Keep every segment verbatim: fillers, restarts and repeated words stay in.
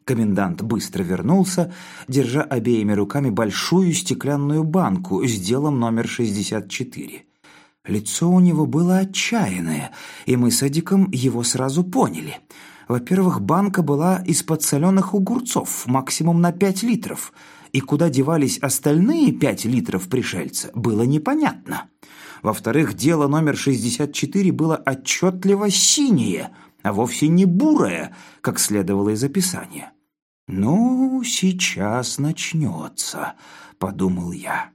Комендант быстро вернулся, держа обеими руками большую стеклянную банку с делом номер шестьдесят четыре. Лицо у него было отчаянное, и мы с Эдиком его сразу поняли. Во-первых, банка была из-под соленых огурцов, максимум на пять литров, и куда девались остальные пять литров пришельца, было непонятно. Во-вторых, дело номер шестьдесят четыре было отчетливо синее, а вовсе не бурое, как следовало из описания. «Ну, сейчас начнется», — подумал я.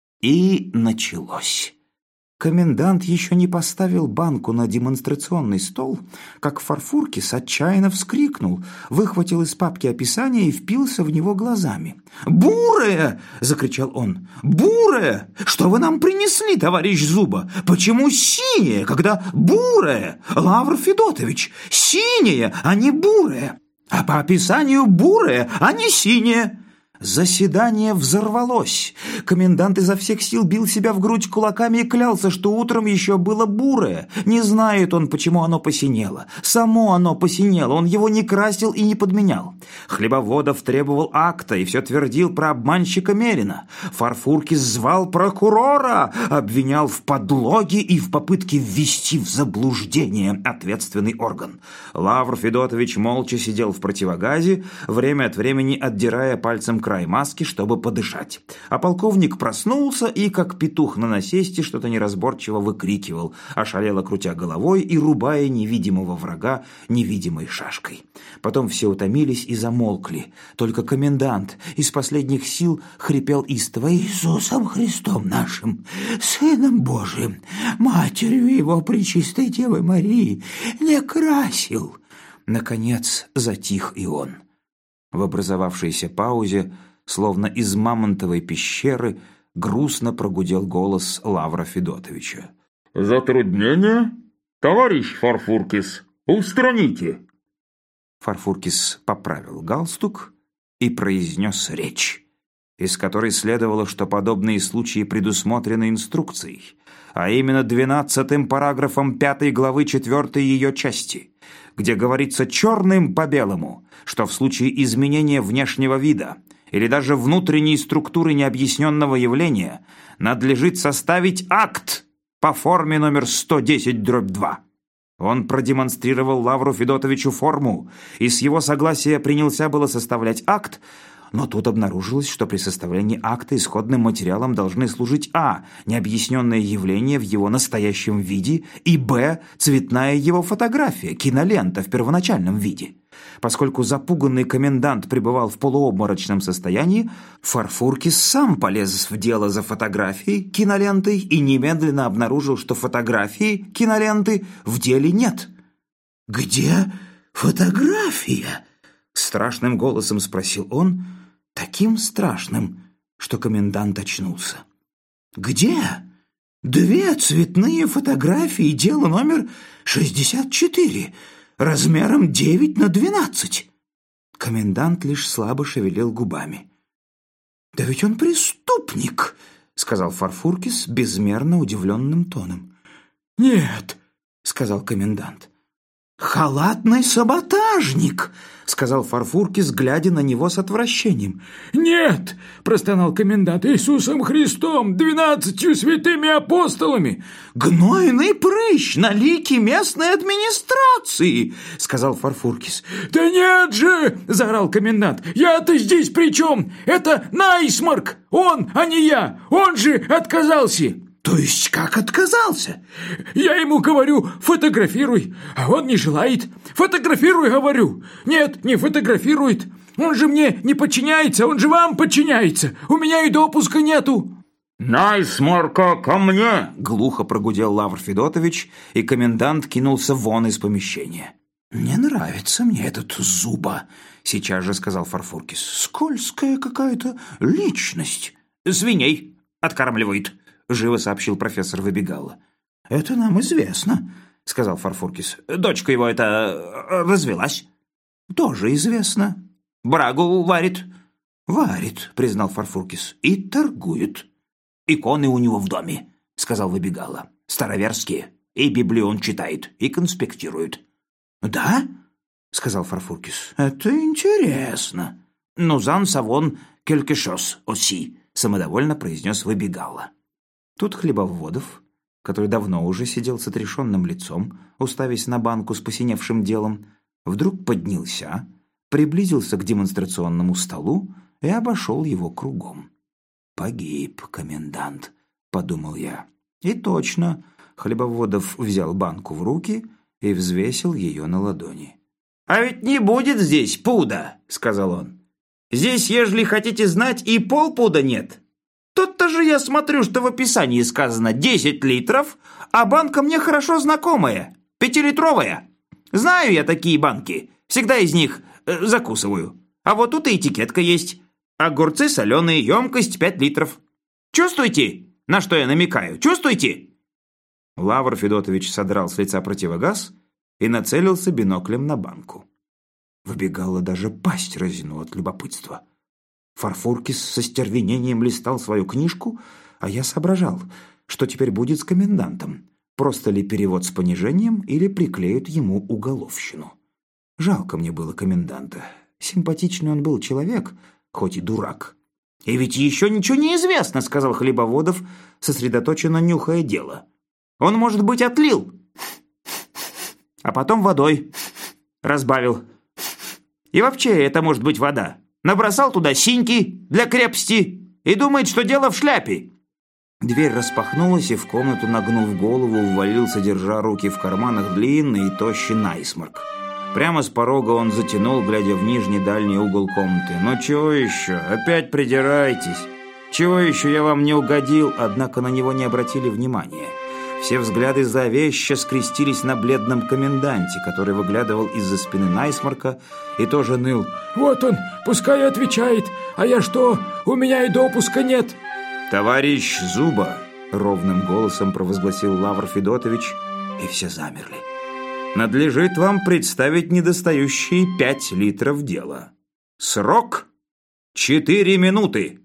И началось. Комендант еще не поставил банку на демонстрационный стол, как Фарфуркис отчаянно вскрикнул, выхватил из папки описание и впился в него глазами. «Бурая!» — закричал он. «Бурая! Что вы нам принесли, товарищ Зуба? Почему синее, когда бурая? Лавр Федотович, синее, а не бурая! А по описанию бурая, а не синее!» Заседание взорвалось. Комендант изо всех сил бил себя в грудь кулаками и клялся, что утром еще было бурое. Не знает он, почему оно посинело. Само оно посинело, он его не красил и не подменял. Хлебоводов требовал акта и все твердил про обманщика Мерина. Фарфуркис звал прокурора, обвинял в подлоге и в попытке ввести в заблуждение ответственный орган. Лавр Федотович молча сидел в противогазе, время от времени отдирая пальцем край маски, чтобы подышать. А полковник проснулся и, как петух на насесте, что-то неразборчиво выкрикивал, ошалело крутя головой и рубая невидимого врага невидимой шашкой. Потом все утомились и замолкли. Только комендант из последних сил хрипел истово: «Иисусом Христом нашим, Сыном Божиим, Матерью Его Пречистой Девы Марии, не красил». Наконец затих и он. В образовавшейся паузе, словно из мамонтовой пещеры, грустно прогудел голос Лавра Федотовича. «Затруднение? Товарищ Фарфуркис, устраните!» Фарфуркис поправил галстук и произнес речь, из которой следовало, что подобные случаи предусмотрены инструкцией, а именно двенадцатым параграфом пятой главы четвертой ее части, где говорится черным по белому, что в случае изменения внешнего вида или даже внутренней структуры необъясненного явления надлежит составить акт по форме номер сто десять дробь два. Он продемонстрировал Лавру Федотовичу форму и с его согласия принялся было составлять акт, но тут обнаружилось, что при составлении акта исходным материалом должны служить а. необъясненное явление в его настоящем виде и б. цветная его фотография, кинолента в первоначальном виде. Поскольку запуганный комендант пребывал в полуобморочном состоянии, Фарфуркис сам полез в дело за фотографией, кинолентой и немедленно обнаружил, что фотографии, киноленты в деле нет. «Где фотография?» — страшным голосом спросил он, таким страшным, что комендант очнулся. «Где? Две цветные фотографии дела номер шестьдесят четыре, размером девять на двенадцать». Комендант лишь слабо шевелил губами. «Да ведь он преступник», — сказал Фарфуркис безмерно удивленным тоном. «Нет», — сказал комендант. «Халатный саботажник», — сказал Фарфуркис, глядя на него с отвращением. «Нет», — простонал комендант, — «Иисусом Христом, двенадцатью святыми апостолами». «Гнойный прыщ на лике местной администрации», — сказал Фарфуркис. «Да нет же», — заорал комендант, — «я-то здесь при чем? Это Найсмарк, он, а не я, он же отказался». «То есть как отказался?» «Я ему говорю, фотографируй, а он не желает. Фотографируй, говорю. Нет, не фотографирует. Он же мне не подчиняется, он же вам подчиняется. У меня и допуска нету». «Найсмарка, ко мне!» — глухо прогудел Лавр Федотович, и комендант кинулся вон из помещения. «Не нравится мне этот Зуба», — сейчас же сказал Фарфуркис. «Скользкая какая-то личность». «Свиней откармливает», — живо сообщил профессор Выбегало. «Это нам известно», — сказал Фарфуркис. «Дочка его это развелась». «Тоже известно». «Брагу варит». «Варит», — признал Фарфуркис, — «и торгует». «Иконы у него в доме», — сказал Выбегало. «Староверские. И Библию он читает, и конспектирует». «Да? — сказал Фарфуркис. «Это интересно». «Ну, зан савон келькешос оси», — самодовольно произнес Выбегало. Тут Хлебоводов, который давно уже сидел с отрешенным лицом, уставясь на банку с посиневшим делом, вдруг поднялся, приблизился к демонстрационному столу и обошел его кругом. «Погиб комендант», — подумал я. И точно, Хлебоводов взял банку в руки и взвесил ее на ладони. «А ведь не будет здесь пуда», — сказал он. «Здесь, ежели хотите знать, и полпуда нет. Тут-то же я смотрю, что в описании сказано десять литров, а банка мне хорошо знакомая, пятилитровая. Знаю я такие банки, всегда из них э, закусываю. А вот тут и этикетка есть. Огурцы соленые, емкость пять литров. Чувствуете, на что я намекаю? Чувствуете?» Лавр Федотович содрал с лица противогаз и нацелился биноклем на банку. Выбегало, даже пасть разинул от любопытства. Фарфуркис со стервенением листал свою книжку, а я соображал, что теперь будет с комендантом. Просто ли перевод с понижением или приклеют ему уголовщину. Жалко мне было коменданта. Симпатичный он был человек, хоть и дурак. «И ведь еще ничего не известно», — сказал Хлебоводов, сосредоточенно нюхая дело. «Он, может быть, отлил, а потом водой разбавил. И вообще это может быть вода. Набросал туда синьки для крепости и думает, что дело в шляпе». Дверь распахнулась, и в комнату, нагнув голову, ввалился, держа руки в карманах, длинный и тощий Найсмарк. Прямо с порога он затянул, глядя в нижний дальний угол комнаты. «Ну чего еще? Опять придираетесь? Чего еще я вам не угодил?» Однако на него не обратили внимания. Все взгляды зловеще скрестились на бледном коменданте, который выглядывал из-за спины Найсмарка и тоже ныл. «Вот он, пускай отвечает, а я что, у меня и допуска нет». «Товарищ Зуба!» — ровным голосом провозгласил Лавр Федотович, и все замерли. «Надлежит вам представить недостающие пять литров дела. Срок — четыре минуты!»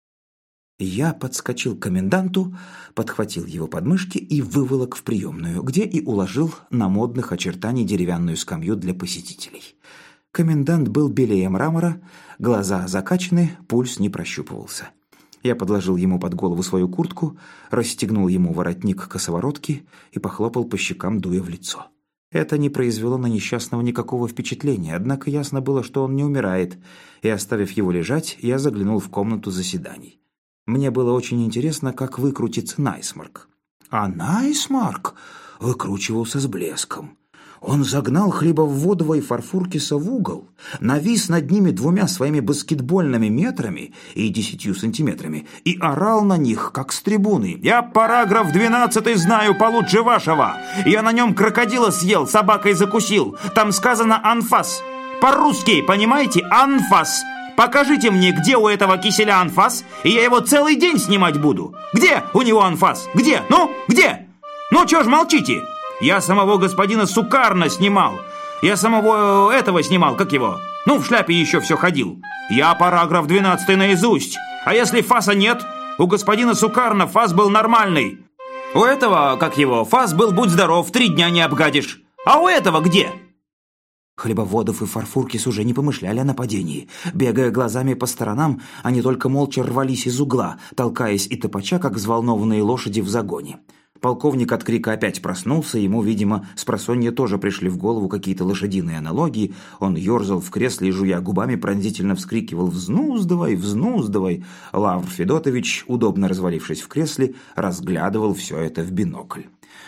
Я подскочил к коменданту, подхватил его подмышки и выволок в приемную, где и уложил на модных очертаний деревянную скамью для посетителей. Комендант был белее мрамора, глаза закачаны, пульс не прощупывался. Я подложил ему под голову свою куртку, расстегнул ему воротник косоворотки и похлопал по щекам, дуя в лицо. Это не произвело на несчастного никакого впечатления, однако ясно было, что он не умирает, и, оставив его лежать, я заглянул в комнату заседаний. Мне было очень интересно, как выкрутится Найсмарк. А Найсмарк выкручивался с блеском. Он загнал Хлебоводова и Фарфуркиса в угол, навис над ними двумя своими баскетбольными метрами и десятью сантиметрами и орал на них, как с трибуны. «Я параграф двенадцатый знаю получше вашего. Я на нем крокодила съел, собакой закусил. Там сказано «анфас». По-русски, понимаете? «Анфас». Покажите мне, где у этого киселя анфас, и я его целый день снимать буду. Где у него анфас? Где? Ну, где? Ну, чё ж молчите? Я самого господина Сукарна снимал. Я самого этого снимал, как его? Ну, в шляпе еще все ходил. Я параграф двенадцатый наизусть. А если фаса нет? У господина Сукарна фас был нормальный. У этого, как его, фас был, будь здоров, три дня не обгадишь. А у этого где?» Хлебоводов и Фарфуркис уже не помышляли о нападении. Бегая глазами по сторонам, они только молча рвались из угла, толкаясь и топача, как взволнованные лошади в загоне. Полковник от крика опять проснулся, ему, видимо, спросонья тоже пришли в голову какие-то лошадиные аналогии. Он ерзал в кресле и, жуя губами, пронзительно вскрикивал «Взнуздывай, взнуздывай!». Лавр Федотович, удобно развалившись в кресле, разглядывал все это в бинокль.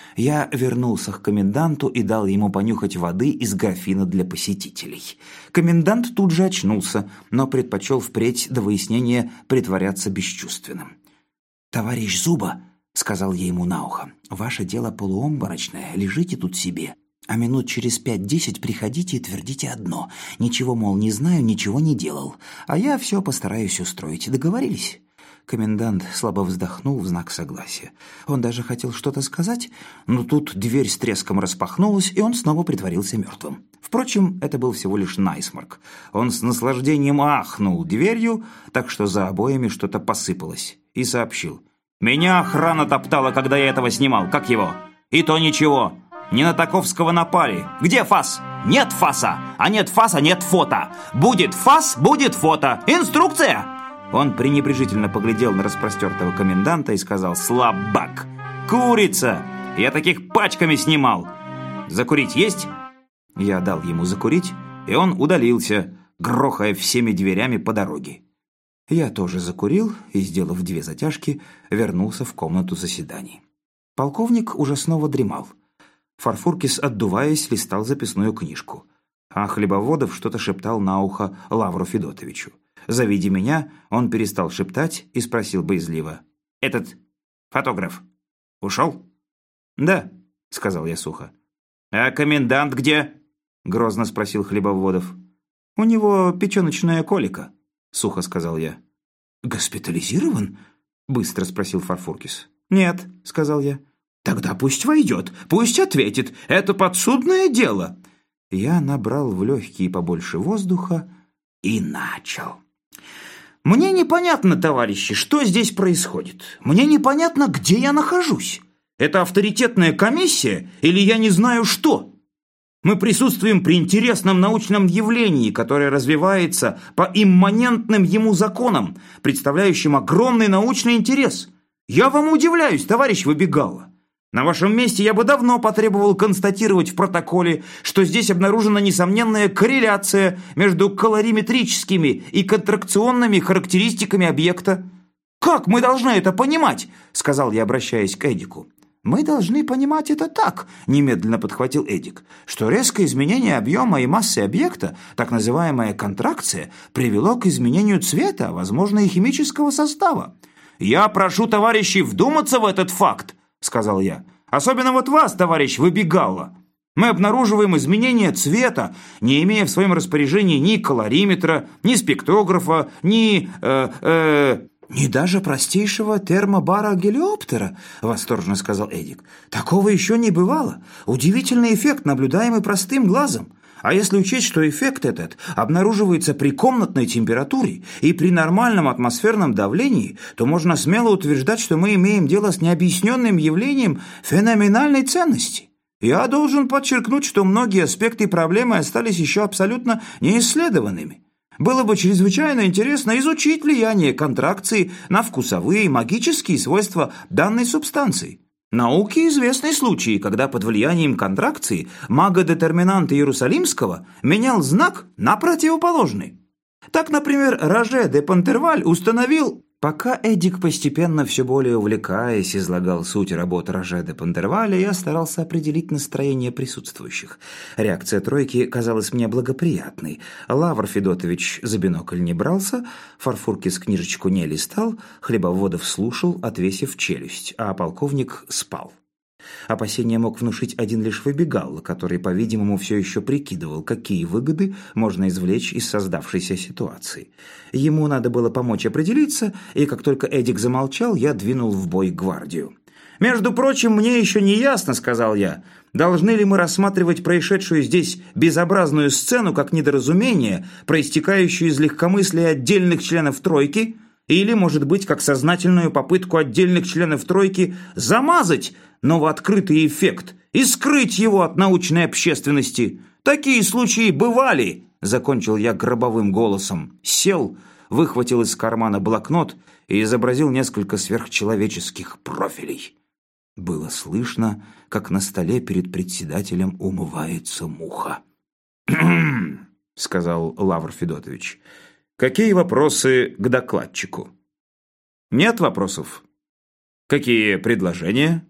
Я вернулся к коменданту и дал ему понюхать воды из графина для посетителей. Комендант тут же очнулся, но предпочел впредь до выяснения притворяться бесчувственным. «Товарищ Зуба», — сказал я ему на ухо, — «ваше дело полуобморочное, лежите тут себе, а минут через пять-десять приходите и твердите одно. Ничего, мол, не знаю, ничего не делал, а я все постараюсь устроить. Договорились?» Комендант слабо вздохнул в знак согласия. Он даже хотел что-то сказать, но тут дверь с треском распахнулась, и он снова притворился мертвым. Впрочем, это был всего лишь Найсмарк. Он с наслаждением ахнул дверью, так что за обоями что-то посыпалось, и сообщил: «Меня охрана топтала, когда я этого снимал. Как его? И то ничего. Не на Таковского напали. Где фас? Нет фаса. А нет фаса, нет фото. Будет фас, будет фото. Инструкция!» Он пренебрежительно поглядел на распростертого коменданта и сказал: «Слабак! Курица! Я таких пачками снимал! Закурить есть?» Я дал ему закурить, и он удалился, грохая всеми дверями по дороге. Я тоже закурил и, сделав две затяжки, вернулся в комнату заседаний. Полковник уже снова дремал. Фарфуркис, отдуваясь, листал записную книжку, а Хлебоводов что-то шептал на ухо Лавру Федотовичу. Завидя меня, он перестал шептать и спросил боязливо: «Этот фотограф ушел?» «Да», — сказал я сухо. «А комендант где?» — грозно спросил Хлебоводов. «У него печеночная колика», — сухо сказал я. «Госпитализирован?» — быстро спросил Фарфуркис. «Нет», — сказал я. «Тогда пусть войдет, пусть ответит. Это подсудное дело». Я набрал в легкие побольше воздуха и начал. «Мне непонятно, товарищи, что здесь происходит. Мне непонятно, где я нахожусь. Это авторитетная комиссия или я не знаю что? Мы присутствуем при интересном научном явлении, которое развивается по имманентным ему законам, представляющим огромный научный интерес. Я вам удивляюсь, товарищ Выбегало. На вашем месте я бы давно потребовал констатировать в протоколе, что здесь обнаружена несомненная корреляция между калориметрическими и контракционными характеристиками объекта. «Как мы должны это понимать?» — сказал я, обращаясь к Эдику. «Мы должны понимать это так», — немедленно подхватил Эдик, «что резкое изменение объема и массы объекта, так называемая контракция, привело к изменению цвета, возможно, и химического состава». «Я прошу товарищей вдуматься в этот факт», — сказал я. «Особенно вот вас, товарищ Выбегало. Мы обнаруживаем изменение цвета, не имея в своем распоряжении ни калориметра, ни спектрографа, ни... Э, э, «ни даже простейшего термобара гелиоптера», — восторженно сказал Эдик. «Такого еще не бывало. Удивительный эффект, наблюдаемый простым глазом. А если учесть, что эффект этот обнаруживается при комнатной температуре и при нормальном атмосферном давлении, то можно смело утверждать, что мы имеем дело с необъясненным явлением феноменальной ценности. Я должен подчеркнуть, что многие аспекты проблемы остались еще абсолютно неисследованными. Было бы чрезвычайно интересно изучить влияние контракции на вкусовые и магические свойства данной субстанции. Науке известны случаи, когда под влиянием контракции магодетерминант Иерусалимского менял знак на противоположный. Так, например, Роже де Понтерваль установил...» Пока Эдик, постепенно все более увлекаясь, излагал суть работы Роже де Понтерваля, я старался определить настроение присутствующих. Реакция тройки казалась мне благоприятной. Лавр Федотович за бинокль не брался, Фарфуркис книжечку не листал, Хлебоводов слушал, отвесив челюсть, а полковник спал. Опасения мог внушить один лишь Выбегало, который, по-видимому, все еще прикидывал, какие выгоды можно извлечь из создавшейся ситуации. Ему надо было помочь определиться, и как только Эдик замолчал, я двинул в бой гвардию. «Между прочим, мне еще не ясно, — сказал я, — должны ли мы рассматривать происшедшую здесь безобразную сцену как недоразумение, проистекающее из легкомыслия отдельных членов тройки, или, может быть, как сознательную попытку отдельных членов тройки замазать новооткрытый эффект и скрыть его от научной общественности. Такие случаи бывали», — закончил я гробовым голосом. Сел, выхватил из кармана блокнот и изобразил несколько сверхчеловеческих профилей. Было слышно, как на столе перед председателем умывается муха. «Кхм», — сказал Лавр Федотович. «Какие вопросы к докладчику?» «Нет вопросов». «Какие предложения?»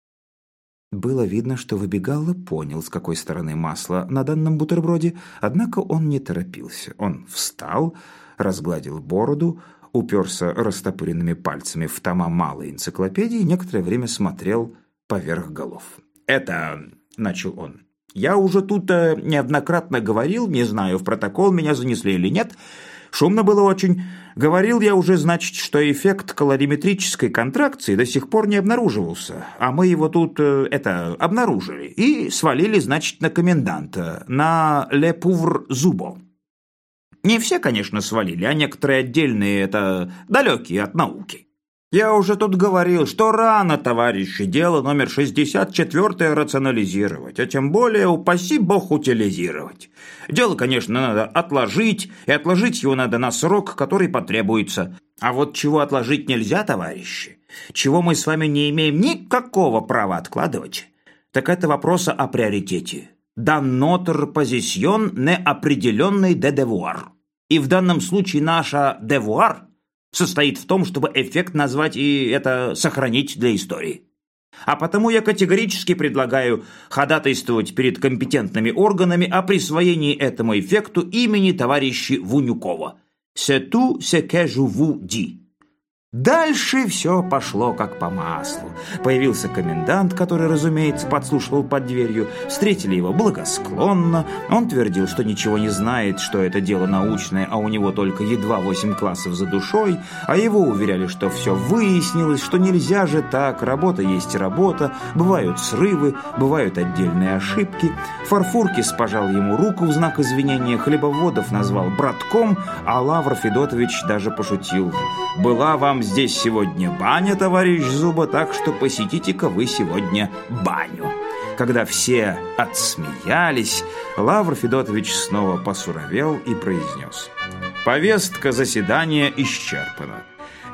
Было видно, что Выбегало понял, с какой стороны масло на данном бутерброде, однако он не торопился. Он встал, разгладил бороду, уперся растопыренными пальцами в тома малой энциклопедии и некоторое время смотрел поверх голов. «Это...» — начал он. «Я уже тут э, неоднократно говорил, не знаю, в протокол меня занесли или нет. Шумно было очень. Говорил я уже, значит, что эффект калориметрической контракции до сих пор не обнаруживался, а мы его тут, э, это, обнаружили и свалили, значит, на коменданта, на Ле Пувр Зубо. Не все, конечно, свалили, а некоторые отдельные, это, далекие от науки. Я уже тут говорил, что рано, товарищи, дело номер шестьдесят четыре рационализировать, а тем более, упаси бог, утилизировать. Дело, конечно, надо отложить, и отложить его надо на срок, который потребуется. А вот чего отложить нельзя, товарищи, чего мы с вами не имеем никакого права откладывать, так это вопроса о приоритете. «Да нотр позисьон неопределенный де девуар». И в данном случае наша девуар состоит в том, чтобы эффект назвать и это сохранить для истории. А потому я категорически предлагаю ходатайствовать перед компетентными органами о присвоении этому эффекту имени товарища Вунюкова. «C'est tout ce que je vous dis». Дальше все пошло как по маслу. Появился комендант, который, разумеется, подслушивал под дверью. Встретили его благосклонно. Он твердил, что ничего не знает, что это дело научное, а у него только едва восемь классов за душой. А его уверяли, что все выяснилось, что нельзя же так. Работа есть работа, бывают срывы, бывают отдельные ошибки. Фарфуркис пожал ему руку в знак извинения, Хлебоводов назвал братком, а Лавр Федотович даже пошутил: «Была вам здесь сегодня баня, товарищ Зуба, так что посетите-ка вы сегодня баню». Когда все отсмеялись, Лавр Федотович снова посуровел и произнес: «Повестка заседания исчерпана.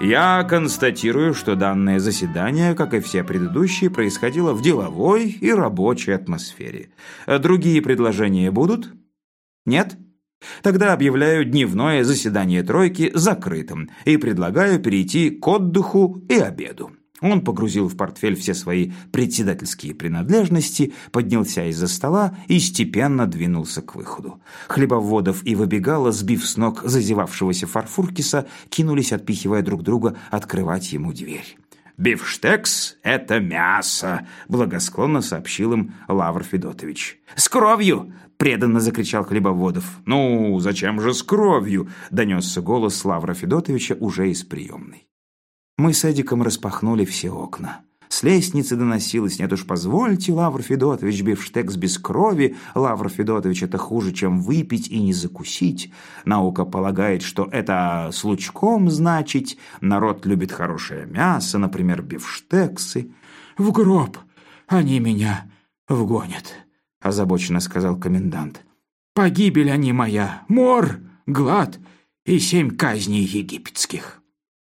Я констатирую, что данное заседание, как и все предыдущие, происходило в деловой и рабочей атмосфере. Другие предложения будут? Нет? Тогда объявляю дневное заседание тройки закрытым и предлагаю перейти к отдыху и обеду». Он погрузил в портфель все свои председательские принадлежности, поднялся из-за стола и степенно двинулся к выходу. Хлебоводов и Выбегало, сбив с ног зазевавшегося Фарфуркиса, кинулись, отпихивая друг друга, открывать ему дверь. «Бифштекс — это мясо», — благосклонно сообщил им Лавр Федотович. «С кровью!» — преданно закричал Хлебоводов. «Ну, зачем же с кровью?» — донесся голос Лавра Федотовича уже из приемной. Мы с Эдиком распахнули все окна. С лестницы доносилось: «Нет уж, позвольте, Лавр Федотович, бифштекс без крови. Лавр Федотович, это хуже, чем выпить и не закусить. Наука полагает, что это с лучком значить. Народ любит хорошее мясо, например, бифштексы». «В гроб они меня вгонят», — озабоченно сказал комендант. «Погибель они моя, мор, глад и семь казней египетских».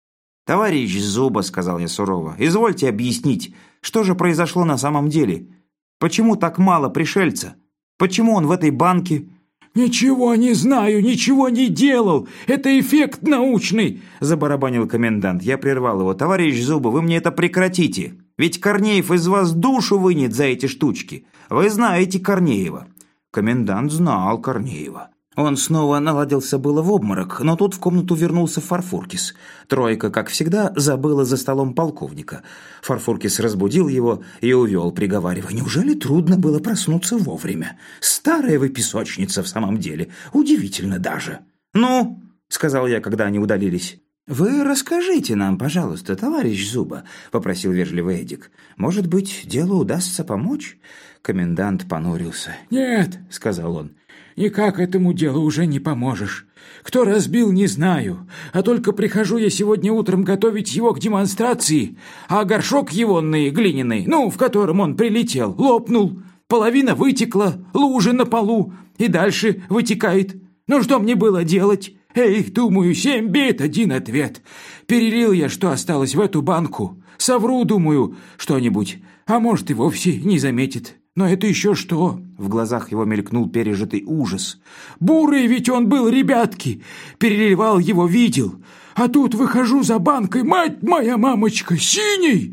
«Товарищ Зуба, — сказал я сурово, — извольте объяснить, что же произошло на самом деле? Почему так мало пришельца? Почему он в этой банке?» «Ничего не знаю, ничего не делал. Это эффект научный», — забарабанил комендант. Я прервал его. «Товарищ Зуба, вы мне это прекратите. Ведь Корнеев из вас душу вынет за эти штучки. Вы знаете Корнеева». Комендант знал Корнеева. Он снова наладился было в обморок, но тут в комнату вернулся Фарфуркис. Тройка, как всегда, забыла за столом полковника. Фарфуркис разбудил его и увел, приговаривая: «Неужели трудно было проснуться вовремя? Старая вы песочница в самом деле. Удивительно даже». «Ну?» — сказал я, когда они удалились. «Вы расскажите нам, пожалуйста, товарищ Зуба», — попросил вежливый Эдик. «Может быть, делу удастся помочь?» Комендант понурился. «Нет», — сказал он, — «никак этому делу уже не поможешь. Кто разбил, не знаю, а только прихожу я сегодня утром готовить его к демонстрации, а горшок егонный, глиняный, ну, в котором он прилетел, лопнул, половина вытекла, лужи на полу, и дальше вытекает. Ну, что мне было делать? Эй, думаю, семь бед, один ответ. Перелил я, что осталось, в эту банку. Совру, думаю, что-нибудь, а может и вовсе не заметит». «Но это еще что?» В глазах его мелькнул пережитый ужас. «Бурый ведь он был, ребятки! Переливал его, видел. А тут выхожу за банкой, мать моя мамочка, синий!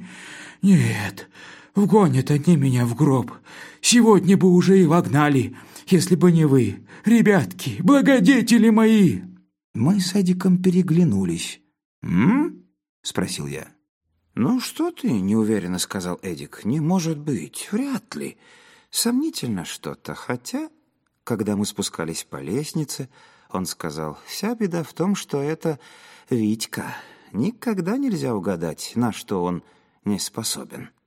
Нет, вгонят они меня в гроб. Сегодня бы уже и вогнали, если бы не вы, ребятки, благодетели мои!» Мы с Эдиком переглянулись. «М?» — спросил я. «Ну что ты?» — неуверенно сказал Эдик. «Не может быть, вряд ли. Сомнительно что-то, хотя...» Когда мы спускались по лестнице, он сказал: «Вся беда в том, что это Витька. Никогда нельзя угадать, на что он не способен».